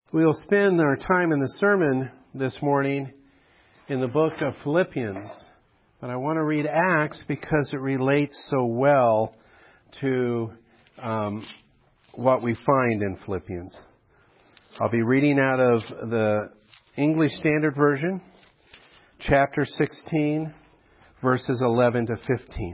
We'll spend our time in the sermon this morning in the book of Philippians. But I want to read Acts because it relates so well to what we find in Philippians. I'll be reading out of the English Standard Version, chapter 16, verses 11 to 15.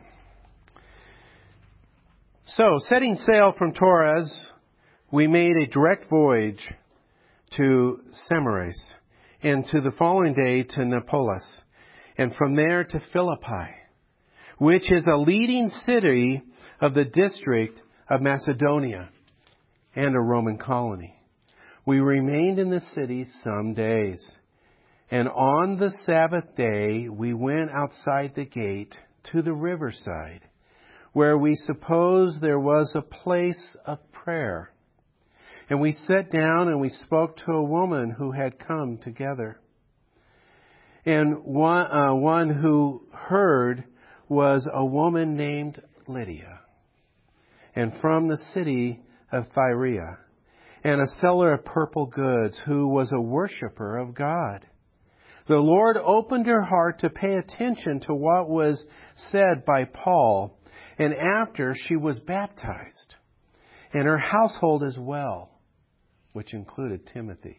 So, setting sail from Troas, we made a direct voyage to Samaris, and to the following day to Neapolis, and from there to Philippi, which is a leading city of the district of Macedonia and a Roman colony. We remained in the city some days, and on the Sabbath day we went outside the gate to the riverside, where we supposed there was a place of prayer. And we sat down and we spoke to a woman who had come together. And one who heard was a woman named Lydia, and from the city of Thyatira, and a seller of purple goods who was a worshiper of God. The Lord opened her heart to pay attention to what was said by Paul, and after she was baptized, and her household as well, which included Timothy.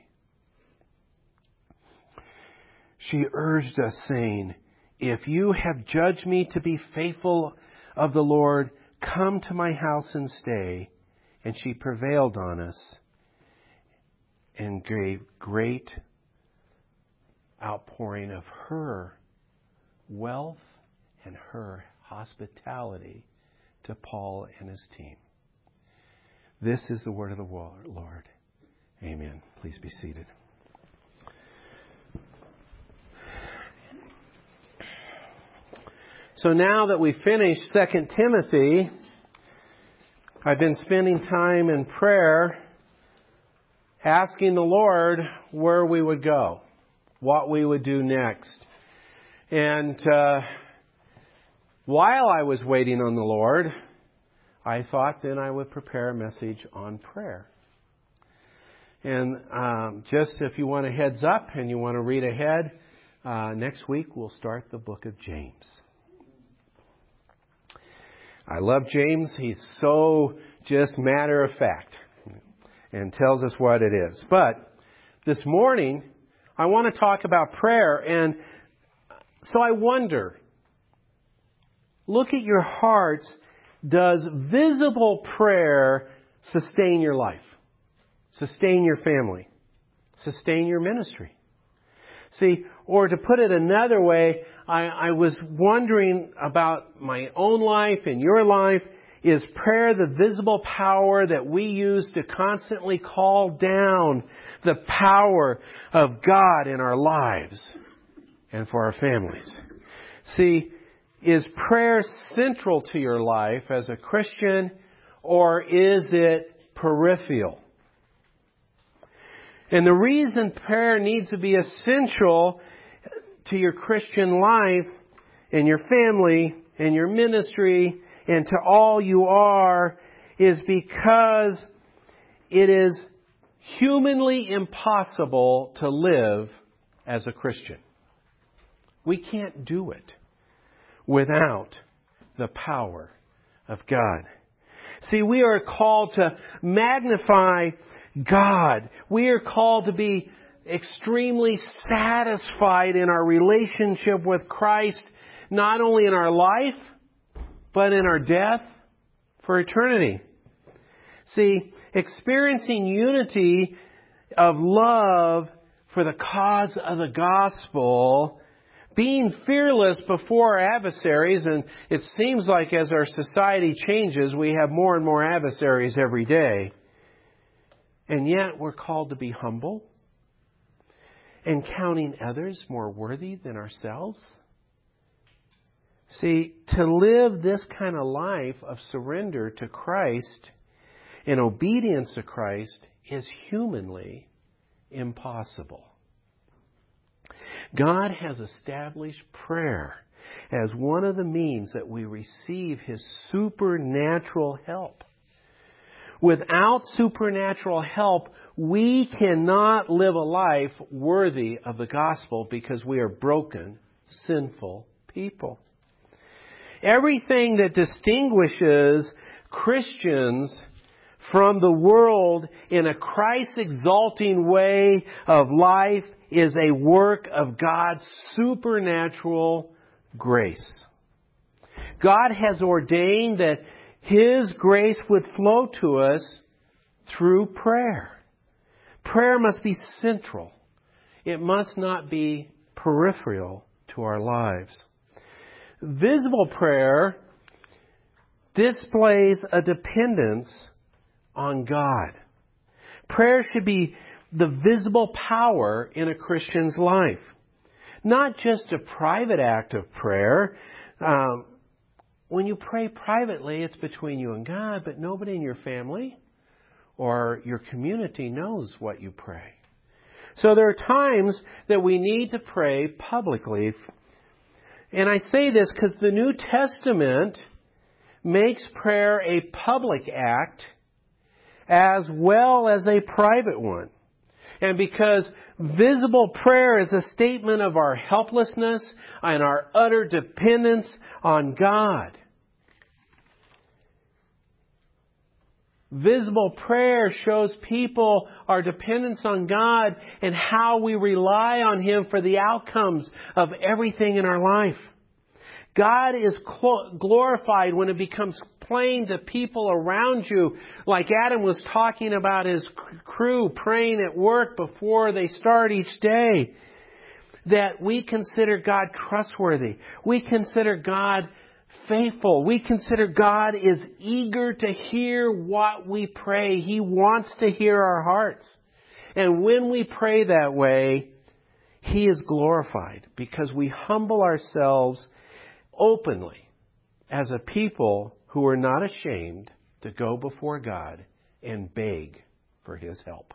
She urged us, saying, "If you have judged me to be faithful of the Lord, come to my house and stay." And she prevailed on us and gave great outpouring of her wealth and her hospitality to Paul and his team. This is the word of the Lord. Amen. Please be seated. So now that we've finished 2 Timothy, I've been spending time in prayer asking the Lord where we would go, what we would do next. And while I was waiting on the Lord, I thought then I would prepare a message on prayer. And just if you want a heads up and you want to read ahead, next week we'll start the book of James. I love James. He's so just matter of fact and tells us what it is. But this morning, I want to talk about prayer. And so I wonder, look at your hearts. Does visible prayer sustain your life? Sustain your family? Sustain your ministry? See, or to put it another way, I was wondering about my own life and your life. Is prayer the visible power that we use to constantly call down the power of God in our lives and for our families? See, is prayer central to your life as a Christian, or is it peripheral? And the reason prayer needs to be essential to your Christian life and your family and your ministry and to all you are is because it is humanly impossible to live as a Christian. We can't do it without the power of God. See, we are called to magnify God. We are called to be extremely satisfied in our relationship with Christ, not only in our life, but in our death for eternity. See, experiencing unity of love for the cause of the gospel, being fearless before our adversaries, and it seems like as our society changes, we have more and more adversaries every day. And yet we're called to be humble and counting others more worthy than ourselves. See, to live this kind of life of surrender to Christ and obedience to Christ is humanly impossible. God has established prayer as one of the means that we receive His supernatural help. Without supernatural help, we cannot live a life worthy of the gospel because we are broken, sinful people. Everything that distinguishes Christians from the world in a Christ-exalting way of life is a work of God's supernatural grace. God has ordained that His grace would flow to us through prayer. Prayer must be central. It must not be peripheral to our lives. Visible prayer displays a dependence on God. Prayer should be the visible power in a Christian's life. Not just a private act of prayer. When you pray privately, it's between you and God, but nobody in your family or your community knows what you pray. So there are times that we need to pray publicly. And I say this because the New Testament makes prayer a public act as well as a private one. And because visible prayer is a statement of our helplessness and our utter dependence on God. Visible prayer shows people our dependence on God and how we rely on Him for the outcomes of everything in our life. God is glorified when it becomes plain to people around you, like Adam was talking about his crew praying at work before they start each day, that we consider God trustworthy. We consider God faithful. We consider God is eager to hear what we pray. He wants to hear our hearts. And when we pray that way, He is glorified because we humble ourselves openly as a people who are not ashamed to go before God and beg for His help.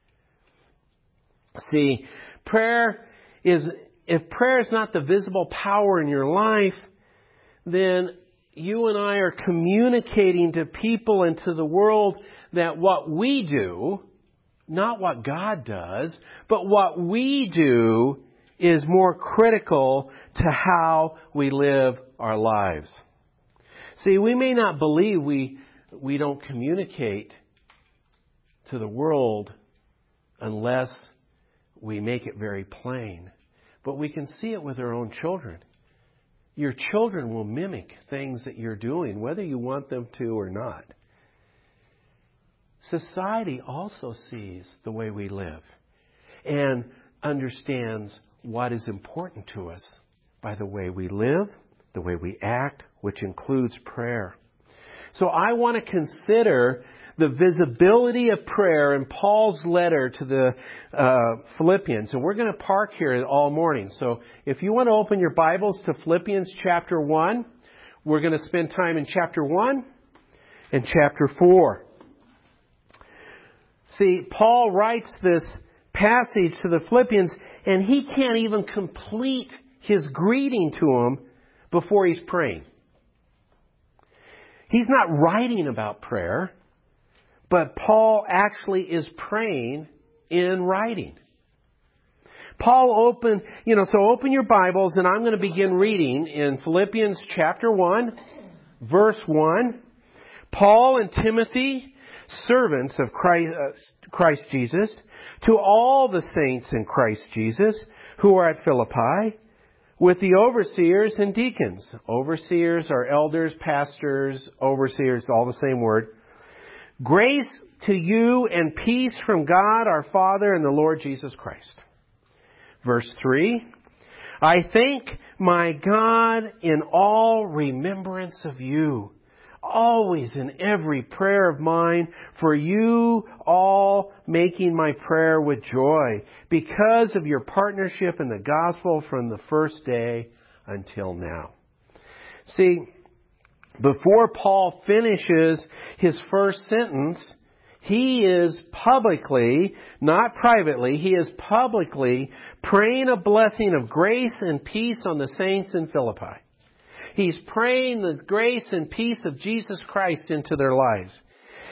See, if prayer is not the visible power in your life, then you and I are communicating to people and to the world that what we do, not what God does, but what we do is more critical to how we live our lives. See, we may not believe we don't communicate to the world unless we make it very plain. But we can see it with our own children. Your children will mimic things that you're doing, whether you want them to or not. Society also sees the way we live and understands what is important to us by the way we live, the way we act, which includes prayer. So I want to consider the visibility of prayer in Paul's letter to the Philippians. And we're going to park here all morning. So if you want to open your Bibles to Philippians chapter 1, we're going to spend time in chapter 1 and chapter 4. See, Paul writes this passage to the Philippians, and he can't even complete his greeting to them before he's praying. He's not writing about prayer, but Paul actually is praying in writing. open your Bibles, and I'm going to begin reading in Philippians chapter 1, verse 1. Paul and Timothy, servants of Christ Jesus, to all the saints in Christ Jesus who are at Philippi, with the overseers and deacons. Overseers are elders, pastors, overseers, all the same word. Grace to you and peace from God our Father and the Lord Jesus Christ. Verse 3, I thank my God in all remembrance of you, always in every prayer of mine, for you all making my prayer with joy, because of your partnership in the gospel from the first day until now. See, before Paul finishes his first sentence, he is publicly, not privately, he is publicly praying a blessing of grace and peace on the saints in Philippi. He's praying the grace and peace of Jesus Christ into their lives.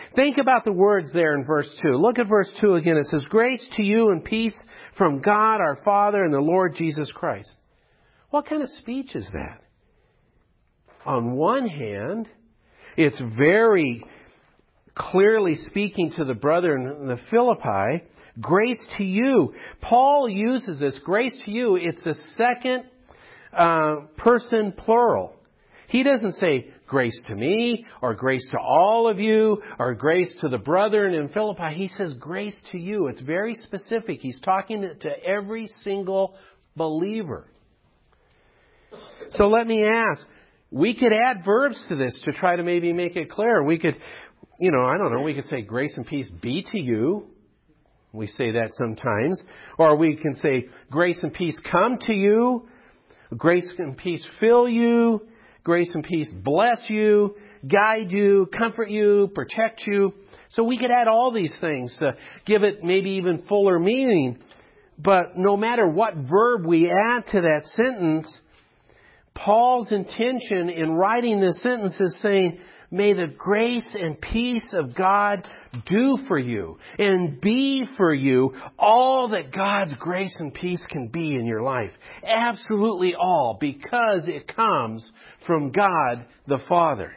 Think about the words there in verse 2. Look at verse 2 again. It says, grace to you and peace from God our Father and the Lord Jesus Christ. What kind of speech is that? On one hand, it's very clearly speaking to the brethren in the Philippi. Grace to you. Paul uses this, grace to you. It's a second person plural. He doesn't say grace to me or grace to all of you or grace to the brethren in Philippi. He says grace to you. It's very specific. He's talking to every single believer. So let me ask, we could add verbs to this to try to maybe make it clear. We could, we could say grace and peace be to you. We say that sometimes. Or we can say grace and peace come to you. Grace and peace fill you. Grace and peace bless you, guide you, comfort you, protect you. So we could add all these things to give it maybe even fuller meaning. But no matter what verb we add to that sentence, Paul's intention in writing this sentence is saying, may the grace and peace of God do for you and be for you all that God's grace and peace can be in your life. Absolutely all, because it comes from God the Father.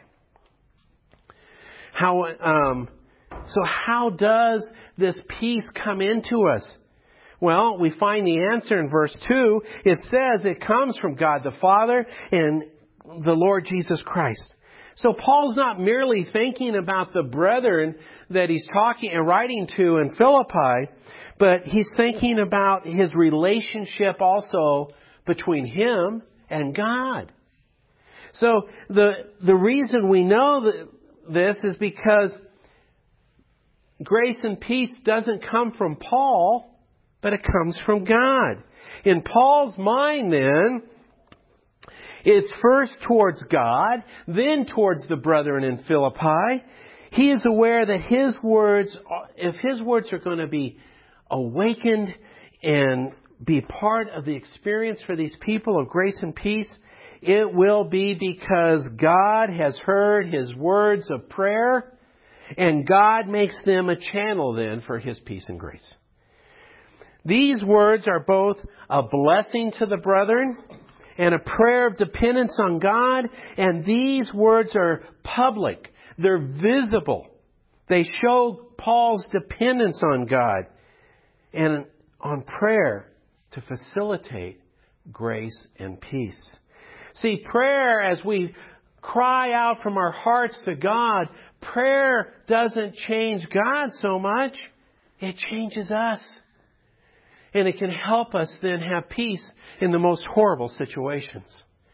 So how does this peace come into us? Well, we find the answer in verse 2. It says it comes from God the Father and the Lord Jesus Christ. So Paul's not merely thinking about the brethren that he's talking and writing to in Philippi, but he's thinking about his relationship also between him and God. So the reason we know this is because grace and peace doesn't come from Paul, but it comes from God. In Paul's mind then, it's first towards God, then towards the brethren in Philippi. He is aware that his words, if his words are going to be awakened and be part of the experience for these people of grace and peace, it will be because God has heard his words of prayer, and God makes them a channel then for his peace and grace. These words are both a blessing to the brethren and a prayer of dependence on God. And these words are public. They're visible. They show Paul's dependence on God and on prayer to facilitate grace and peace. See, prayer, as we cry out from our hearts to God, prayer doesn't change God so much. It changes us. And it can help us then have peace in the most horrible situations.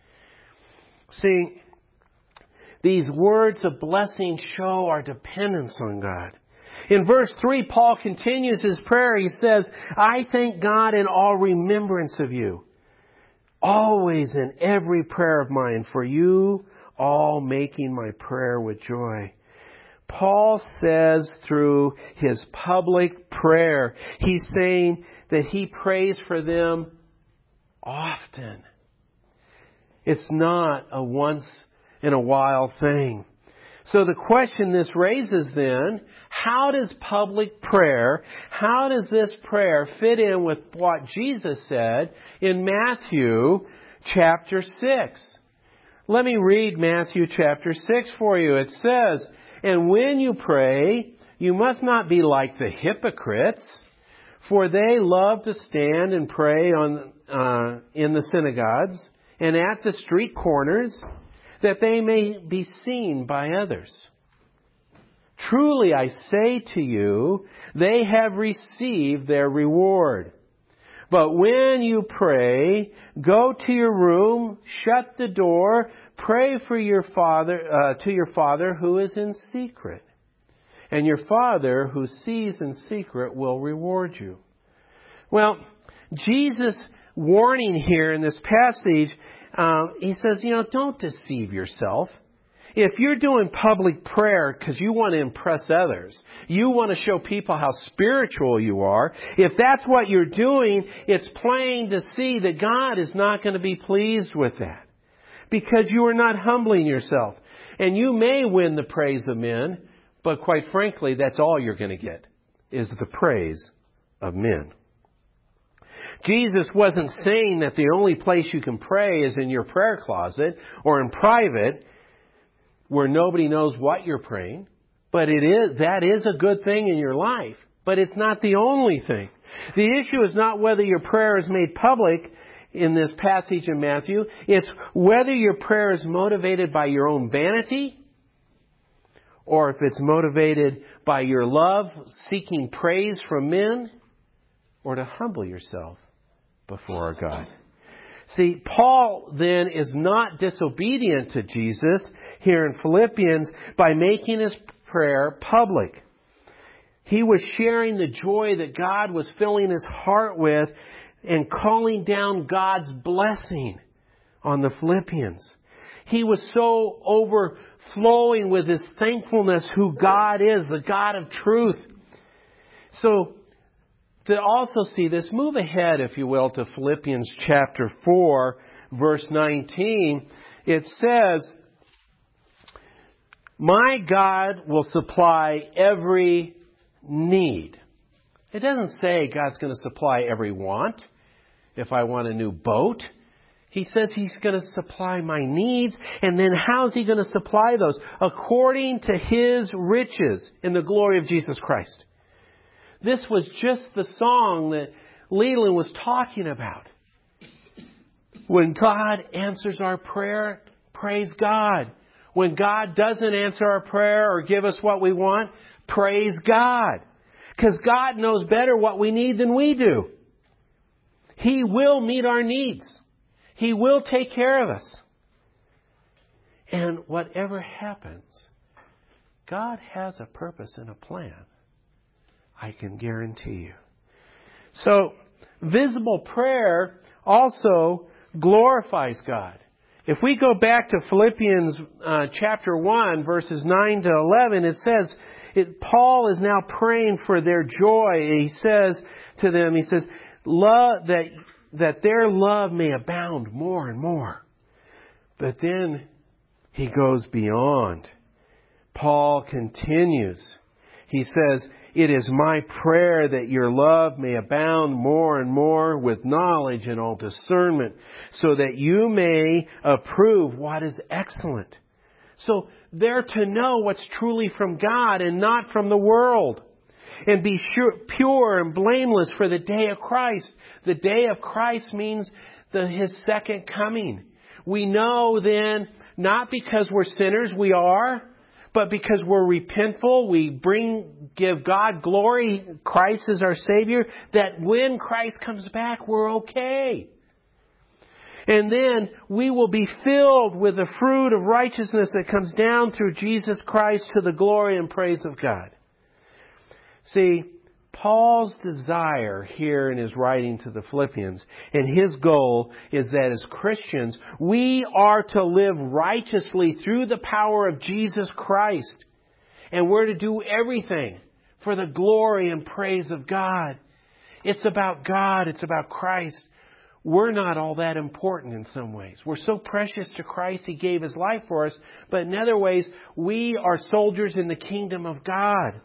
See, these words of blessing show our dependence on God. In verse 3, Paul continues his prayer. He says, I thank God in all remembrance of you, always in every prayer of mine, for you all making my prayer with joy. Paul says through his public prayer, he's saying that he prays for them often. It's not a once in a while thing. So the question this raises then, how does public prayer, how does this prayer fit in with what Jesus said in Matthew chapter 6? Let me read Matthew chapter 6 for you. It says, and when you pray, you must not be like the hypocrites, for they love to stand and pray in the synagogues and at the street corners, that they may be seen by others. Truly I say to you, they have received their reward. But when you pray, go to your room, shut the door, pray for your Father, to your Father who is in secret. And your Father who sees in secret will reward you. Well, Jesus' warning here in this passage, he says, don't deceive yourself. If you're doing public prayer because you want to impress others, you want to show people how spiritual you are, if that's what you're doing, it's plain to see that God is not going to be pleased with that. Because you are not humbling yourself. And you may win the praise of men, But quite frankly, that's all you're going to get, is the praise of men. Jesus wasn't saying that the only place you can pray is in your prayer closet or in private where nobody knows what you're praying. But that is a good thing in your life. But it's not the only thing. The issue is not whether your prayer is made public in this passage in Matthew. It's whether your prayer is motivated by your own vanity or if it's motivated by your love, seeking praise from men, or to humble yourself before our God. See, Paul then is not disobedient to Jesus here in Philippians by making his prayer public. He was sharing the joy that God was filling his heart with and calling down God's blessing on the Philippians. He was so overflowing with his thankfulness who God is, the God of truth. So, to also see this, move ahead, if you will, to Philippians chapter 4, verse 19. It says, "My God will supply every need." It doesn't say God's going to supply every want. If I want a new boat, He says He's going to supply my needs. And then how's He going to supply those? According to His riches in the glory of Jesus Christ. This was just the song that Leland was talking about. When God answers our prayer, praise God. When God doesn't answer our prayer or give us what we want, praise God. Because God knows better what we need than we do. He will meet our needs. He will take care of us. And whatever happens, God has a purpose and a plan. I can guarantee you. So, visible prayer also glorifies God. If we go back to Philippians chapter 1, verses 9 to 11, it says, Paul is now praying for their joy. He says to them, he says, that their love may abound more and more. But then he goes beyond. Paul continues. He says, "It is my prayer that your love may abound more and more with knowledge and all discernment, so that you may approve what is excellent." So they're to know what's truly from God and not from the world. And be pure and blameless for the day of Christ. The day of Christ means His second coming. We know then, not because we're sinners, we are, but because we're repentful, we give God glory, Christ is our Savior, that when Christ comes back, we're okay. And then we will be filled with the fruit of righteousness that comes down through Jesus Christ to the glory and praise of God. See, Paul's desire here in his writing to the Philippians, and his goal is that as Christians, we are to live righteously through the power of Jesus Christ. And we're to do everything for the glory and praise of God. It's about God. It's about Christ. We're not all that important in some ways. We're so precious to Christ, He gave His life for us. But in other ways, we are soldiers in the kingdom of God.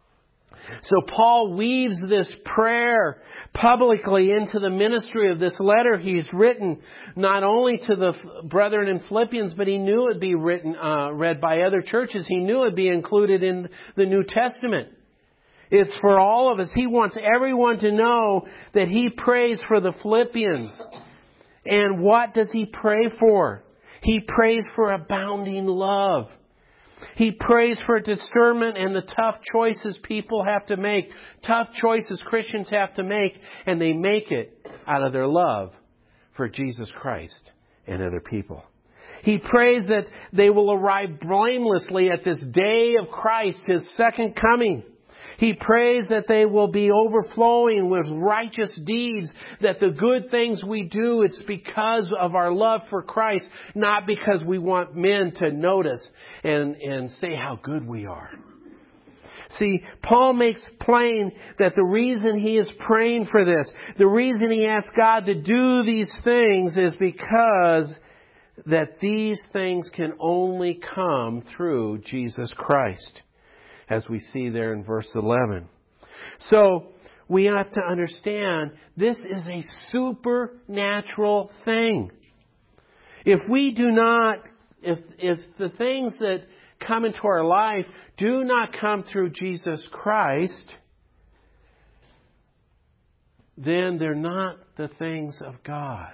So Paul weaves this prayer publicly into the ministry of this letter he's written, not only to the brethren in Philippians, but he knew it would be read by other churches. He knew it would be included in the New Testament. It's for all of us. He wants everyone to know that he prays for the Philippians. And what does he pray for? He prays for abounding love. He prays for discernment and the tough choices people have to make. Tough choices Christians have to make. And they make it out of their love for Jesus Christ and other people. He prays that they will arrive blamelessly at this day of Christ, His second coming. He prays that they will be overflowing with righteous deeds, that the good things we do, it's because of our love for Christ, not because we want men to notice and say how good we are. See, Paul makes plain that the reason he is praying for this, the reason he asks God to do these things is because that these things can only come through Jesus Christ. as we see there in verse 11. So we have to understand this is a supernatural thing. If we do not, if the things that come into our life do not come through Jesus Christ, then they're not the things of God.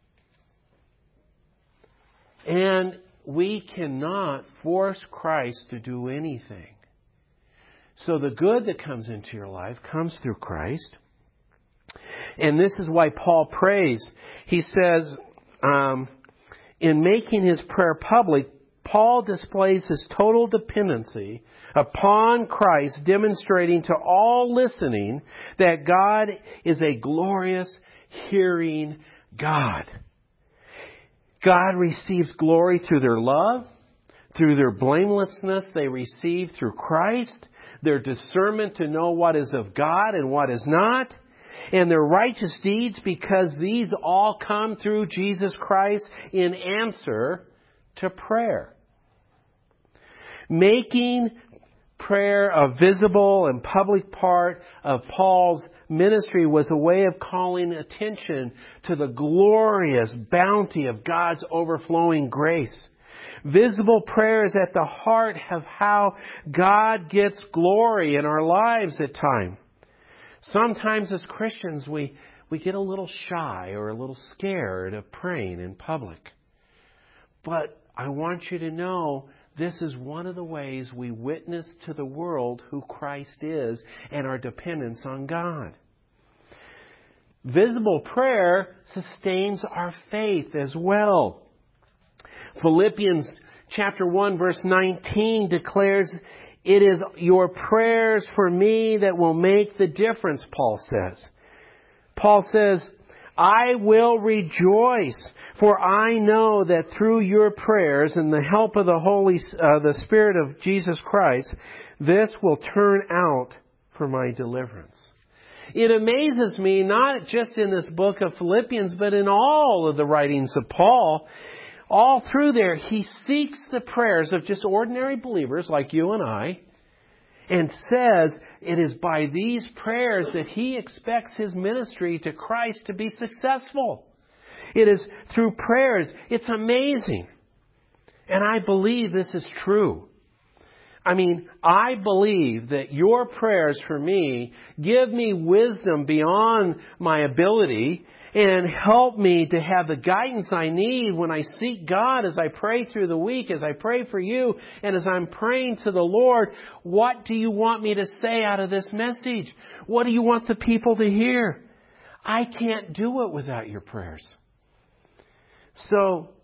And we cannot force Christ to do anything. So the good that comes into your life comes through Christ. And this is why Paul prays. He says, in making his prayer public, Paul displays his total dependency upon Christ, demonstrating to all listening that God is a glorious, hearing God. God receives glory through their love, through their blamelessness they receive through Christ, their discernment to know what is of God and what is not, and their righteous deeds, because these all come through Jesus Christ in answer to prayer. Making prayer a visible and public part of Paul's ministry was a way of calling attention to the glorious bounty of God's overflowing grace. Visible prayer is at the heart of how God gets glory in our lives at times. Sometimes as Christians we get a little shy or a little scared of praying in public. But I want you to know this is one of the ways we witness to the world who Christ is and our dependence on God. Visible prayer sustains our faith as well. Philippians chapter 1 verse 19 declares, "It is your prayers for me that will make the difference," Paul says. Paul says, "I will rejoice, for I know that through your prayers and the help of the Spirit of Jesus Christ, this will turn out for my deliverance." It amazes me, not just in this book of Philippians, but in all of the writings of Paul. All through there, he seeks the prayers of just ordinary believers like you and I, and says it is by these prayers that he expects his ministry to Christ to be successful. It is through prayers. It's amazing. And I believe this is true. I mean, I believe that your prayers for me give me wisdom beyond my ability and help me to have the guidance I need when I seek God as I pray through the week, as I pray for you, and as I'm praying to the Lord. What do you want me to say out of this message? What do you want the people to hear? I can't do it without your prayers. So,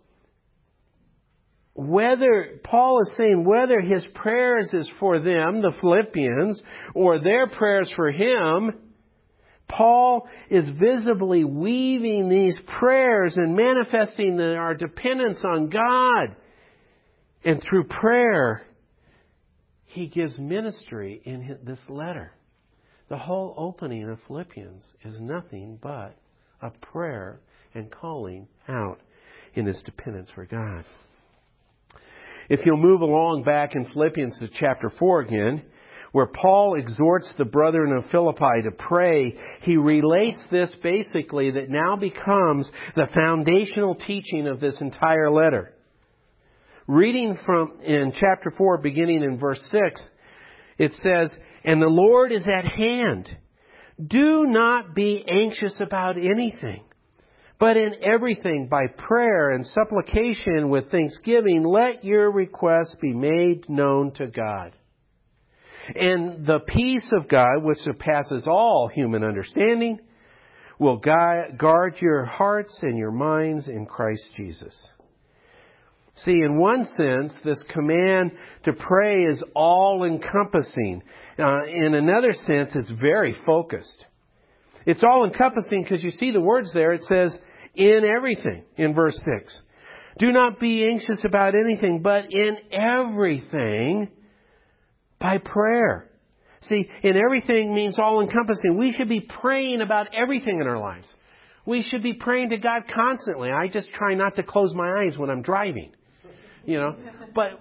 Paul is saying whether his prayers is for them, the Philippians, or their prayers for him, Paul is visibly weaving these prayers and manifesting our dependence on God. And through prayer, he gives ministry in this letter. The whole opening of Philippians is nothing but a prayer and calling out in his dependence for God. If you'll move along back in Philippians to chapter 4 again, where Paul exhorts the brethren of Philippi to pray, he relates this basically that now becomes the foundational teaching of this entire letter. Reading in chapter 4, beginning in verse 6, it says, "And the Lord is at hand. Do not be anxious about anything, but in everything, by prayer and supplication with thanksgiving, let your requests be made known to God. And the peace of God, which surpasses all human understanding, will guard your hearts and your minds in Christ Jesus." See, in one sense, this command to pray is all-encompassing. In another sense, it's very focused. It's all-encompassing because you see the words there. It says, "in everything," in verse 6. "Do not be anxious about anything, but in everything by prayer." See, in everything means all-encompassing. We should be praying about everything in our lives. We should be praying to God constantly. I just try not to close my eyes when I'm driving. But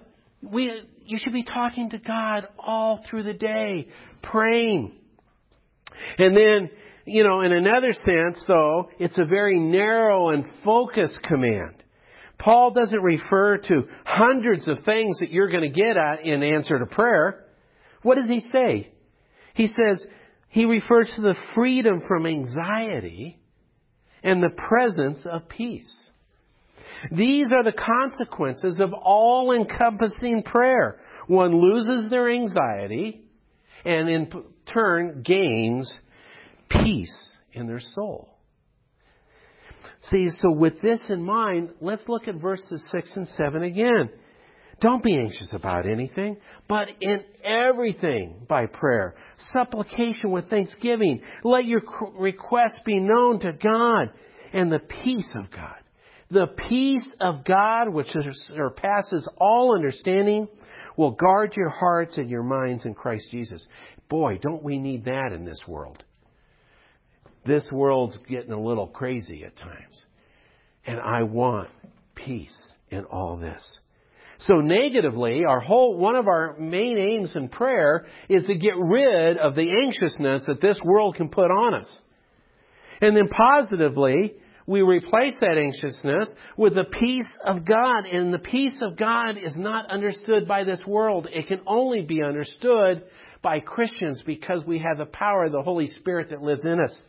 You should be talking to God all through the day, praying. And then, in another sense, though, it's a very narrow and focused command. Paul doesn't refer to hundreds of things that you're going to get at in answer to prayer. What does he say? He refers to the freedom from anxiety and the presence of peace. These are the consequences of all-encompassing prayer. One loses their anxiety and in turn gains peace in their soul. See, so with this in mind, let's look at verses 6 and 7 again. Don't be anxious about anything, but in everything by prayer, supplication with thanksgiving. Let your requests be known to God, and the peace of God. The peace of God, which surpasses all understanding, will guard your hearts and your minds in Christ Jesus. Boy, don't we need that in this world. This world's getting a little crazy at times. And I want peace in all this. So negatively, one of our main aims in prayer is to get rid of the anxiousness that this world can put on us. And then positively, we replace that anxiousness with the peace of God. And the peace of God is not understood by this world. It can only be understood by Christians because we have the power of the Holy Spirit that lives in us.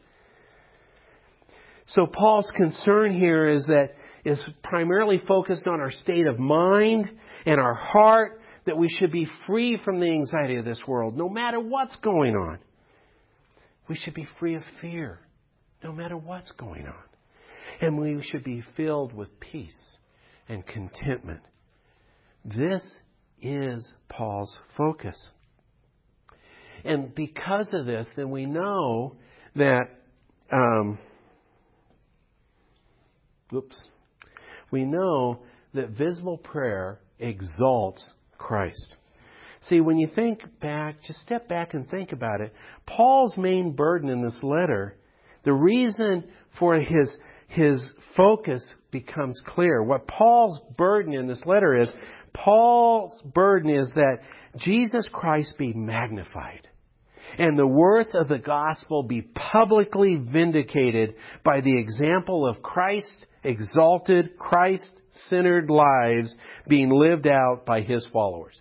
So Paul's concern here is primarily focused on our state of mind and our heart, that we should be free from the anxiety of this world, no matter what's going on. We should be free of fear, no matter what's going on. And we should be filled with peace and contentment. This is Paul's focus. And because of this, then we know that visible prayer exalts Christ. See, when you think back, just step back and think about it. Paul's main burden in this letter, the reason for his focus becomes clear. What Paul's burden in this letter is, that Jesus Christ be magnified and the worth of the gospel be publicly vindicated by the example of Christ-exalted, Christ-centered lives being lived out by His followers.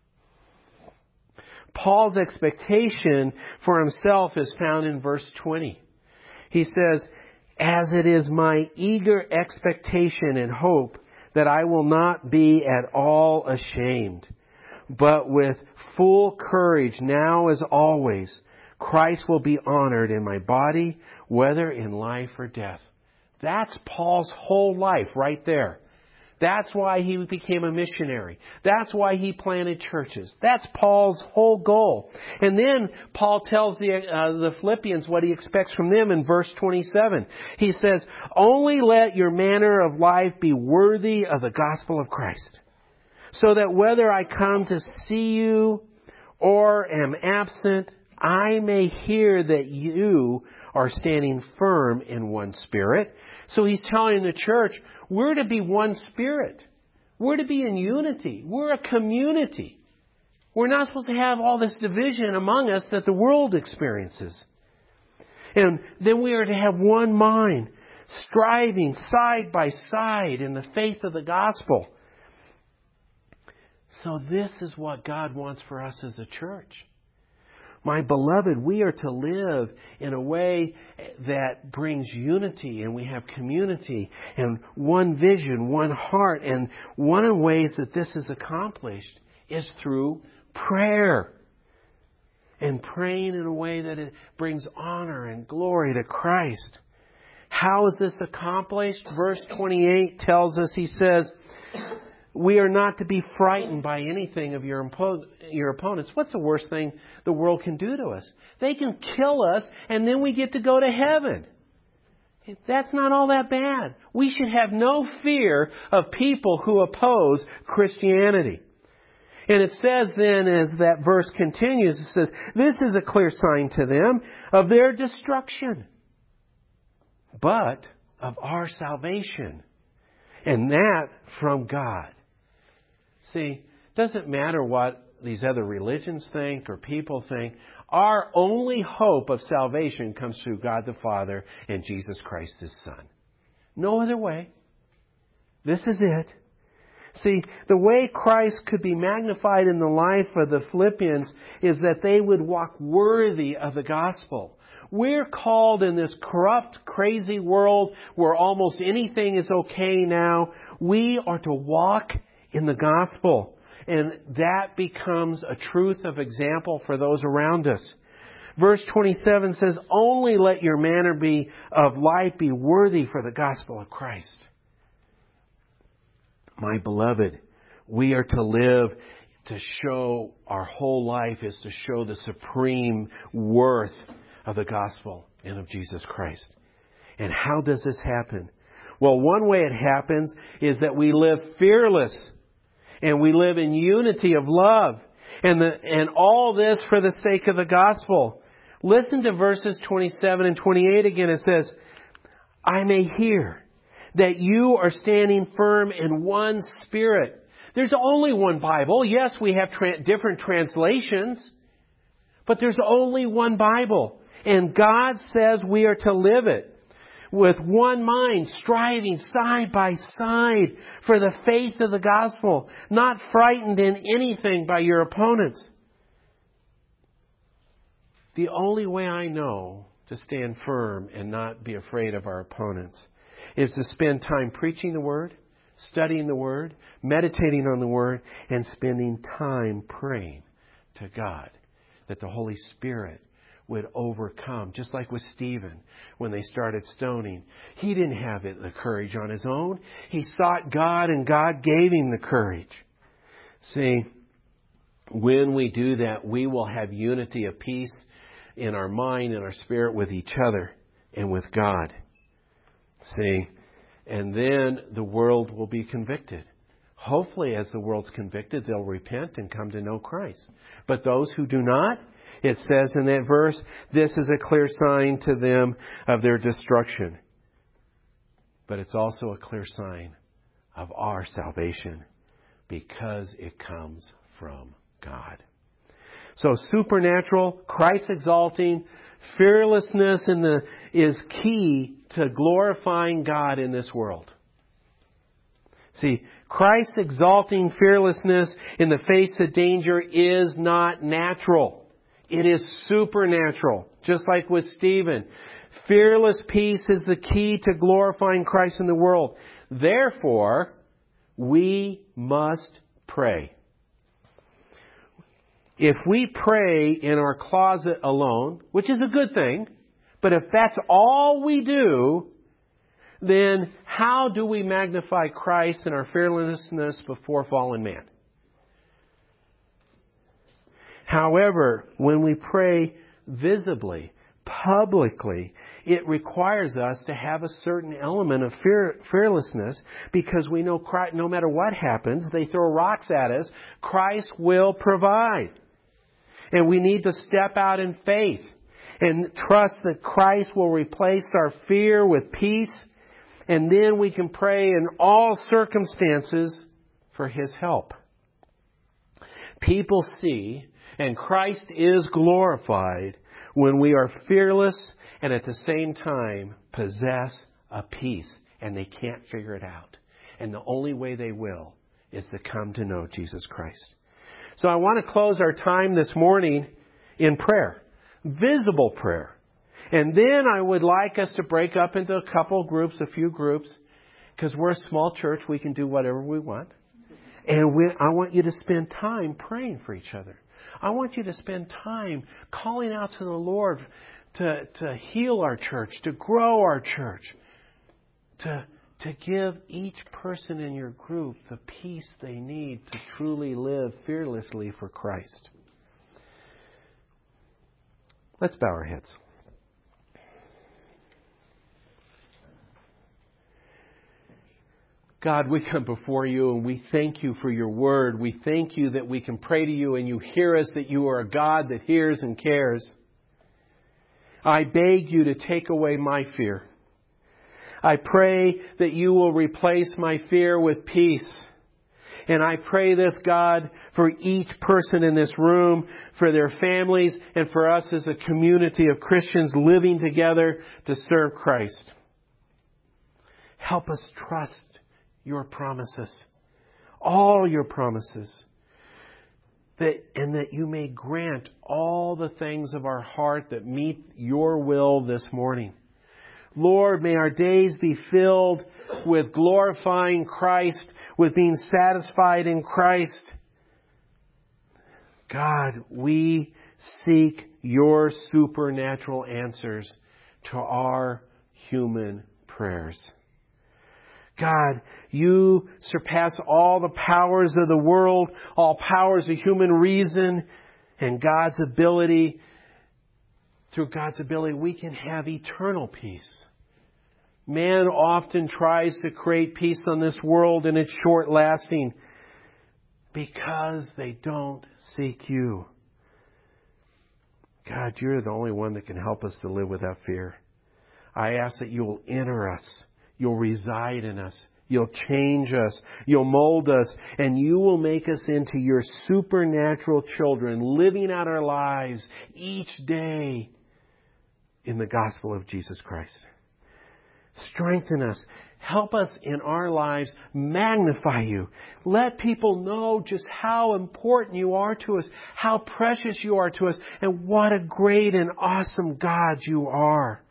Paul's expectation for himself is found in verse 20. He says, "As it is my eager expectation and hope that I will not be at all ashamed, but with full courage now as always, Christ will be honored in my body, whether in life or death." That's Paul's whole life right there. That's why he became a missionary. That's why he planted churches. That's Paul's whole goal. And then Paul tells the Philippians what he expects from them in verse 27. He says, "Only let your manner of life be worthy of the gospel of Christ, so that whether I come to see you or am absent, I may hear that you are standing firm in one spirit." So he's telling the church, we're to be one spirit. We're to be in unity. We're a community. We're not supposed to have all this division among us that the world experiences. And then we are to have one mind, striving side by side in the faith of the gospel. So this is what God wants for us as a church. My beloved, we are to live in a way that brings unity, and we have community and one vision, one heart. And one of the ways that this is accomplished is through prayer. And praying in a way that it brings honor and glory to Christ. How is this accomplished? Verse 28 tells us, he says, "We are not to be frightened by anything of your opponents." What's the worst thing the world can do to us? They can kill us, and then we get to go to heaven. That's not all that bad. We should have no fear of people who oppose Christianity. And it says then, as that verse continues, it says, "This is a clear sign to them of their destruction, but of our salvation, and that from God." See, Doesn't matter what these other religions think or people think. Our only hope of salvation comes through God the Father and Jesus Christ, His Son. No other way. This is it. See, the way Christ could be magnified in the life of the Philippians is that they would walk worthy of the gospel. We're called in this corrupt, crazy world where almost anything is okay now. We are to walk in the gospel. And that becomes a truth of example for those around us. Verse 27 says, only let your manner of life be worthy for the gospel of Christ. My beloved, we are to live to show, our whole life is to show the supreme worth of the gospel and of Jesus Christ. And how does this happen? Well, one way it happens is that we live fearless and we live in unity of love, and all this for the sake of the gospel. Listen to verses 27 and 28 again. It says, I may hear that you are standing firm in one spirit. There's only one Bible. Yes, we have different translations, but there's only one Bible. And God says we are to live it with one mind, striving side by side for the faith of the gospel, not frightened in anything by your opponents. The only way I know to stand firm and not be afraid of our opponents is to spend time preaching the Word, studying the Word, meditating on the Word, and spending time praying to God that the Holy Spirit would overcome. Just like with Stephen when they started stoning. He didn't have the courage on his own. He sought God and God gave him the courage. See, when we do that, we will have unity of peace in our mind and our spirit with each other and with God. See, and then the world will be convicted. Hopefully, as the world's convicted, they'll repent and come to know Christ. But those who do not, it says in that verse, this is a clear sign to them of their destruction. But it's also a clear sign of our salvation because it comes from God. So supernatural, Christ-exalting, fearlessness is key to glorifying God in this world. See, Christ-exalting fearlessness in the face of danger is not natural. It is supernatural, just like with Stephen. Fearless peace is the key to glorifying Christ in the world. Therefore, we must pray. If we pray in our closet alone, which is a good thing, but if that's all we do, then how do we magnify Christ in our fearlessness before fallen man? However, when we pray visibly, publicly, it requires us to have a certain element of fearlessness because we know Christ, no matter what happens, they throw rocks at us, Christ will provide. And we need to step out in faith and trust that Christ will replace our fear with peace. And then we can pray in all circumstances for His help. People see, and Christ is glorified when we are fearless and at the same time possess a peace and they can't figure it out. And the only way they will is to come to know Jesus Christ. So I want to close our time this morning in prayer, visible prayer. And then I would like us to break up into a couple groups, a few groups, because we're a small church. We can do whatever we want. And I want you to spend time praying for each other. I want you to spend time calling out to the Lord to heal our church, to grow our church, to give each person in your group the peace they need to truly live fearlessly for Christ. Let's bow our heads. God, we come before you and we thank you for your word. We thank you that we can pray to you and you hear us, that you are a God that hears and cares. I beg you to take away my fear. I pray that you will replace my fear with peace And I pray this, God, for each person in this room, for their families, and for us as a community of Christians living together to serve Christ. Help us trust your promises, all your promises, and that you may grant all the things of our heart that meet your will this morning. Lord, may our days be filled with glorifying Christ, with being satisfied in Christ. God, we seek your supernatural answers to our human prayers. God, you surpass all the powers of the world, all powers of human reason, and God's ability. Through God's ability, we can have eternal peace. Man often tries to create peace on this world, and it's short-lasting because they don't seek you. God, you're the only one that can help us to live without fear. I ask that you'll enter us. You'll reside in us. You'll change us. You'll mold us. And you will make us into your supernatural children, living out our lives each day in the gospel of Jesus Christ. Strengthen us. Help us in our lives. Magnify you. Let people know just how important you are to us, how precious you are to us, and what a great and awesome God you are.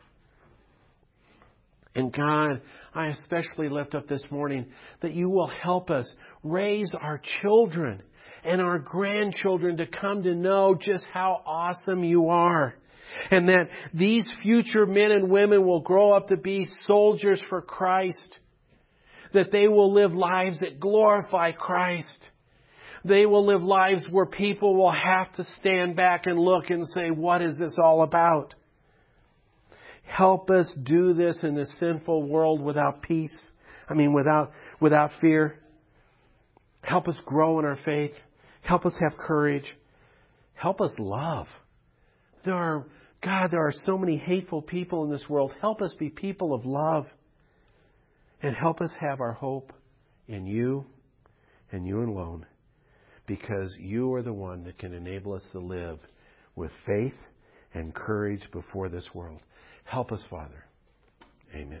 And God, I especially lift up this morning that you will help us raise our children and our grandchildren to come to know just how awesome you are. And that these future men and women will grow up to be soldiers for Christ. That they will live lives that glorify Christ. They will live lives where people will have to stand back and look and say, what is this all about? Help us do this in this sinful world without peace. Without fear. Help us grow in our faith. Help us have courage. Help us love. There are so many hateful people in this world. Help us be people of love. And help us have our hope in you and you alone. Because you are the one that can enable us to live with faith and courage before this world. Help us, Father. Amen.